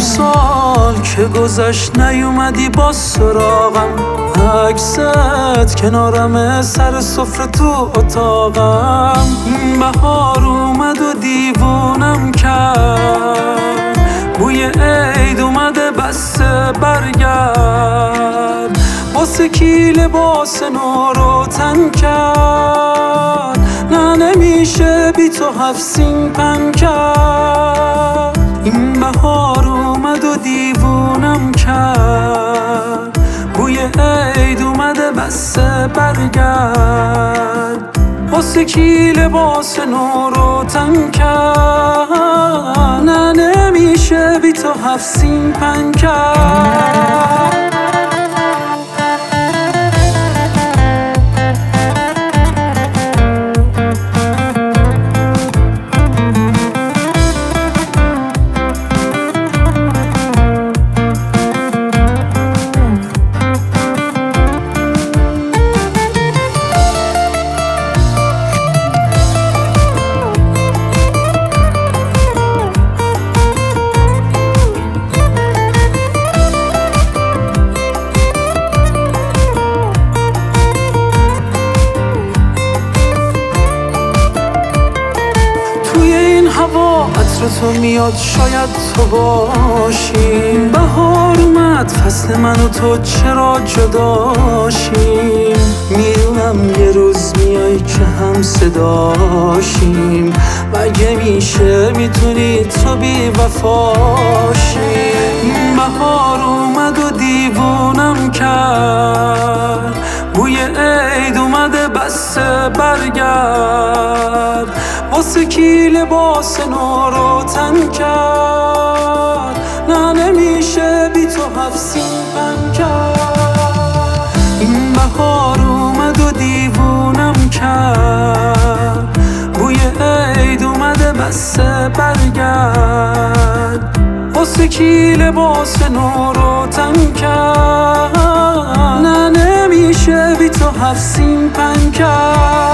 سال که گذشت نیومدی با سراغم، عکست کنارم سر سفره تو اتاقم. بهار اومد و دیوونم کرد، بوی عید اومده بسته برگرد. واسه کی لباس نو رو تن کرد، نه نمیشه بی تو 7 سین پن کرد. این بهار اومد و دیوونم کرد، بوی عید اومده بسته برگرد. واسه کی لباس نو رو تن کرد، نه نمیشه بی تو 7 سین پن کرد. هوا عطر تو میاد شاید تو باشی. بهار اومد فصل من و تو چرا جداشیم. میدونم یه روز میای که هم صداشیم، مگه میشه میتونی تو بی وفاشی. بهار اومد و دیوونم کرد، بوی عید اومده بسته برگرد. واسه کی لباس نو رو تن کرد، نه نمیشه بی تو 7 سین پن کرد. این بهار اومد و دیوونم کرد، بوی عید اومده بسته برگرد. واسه کی لباس نو رو تن کرد، نه نمیشه بی تو 7 سین پن کرد.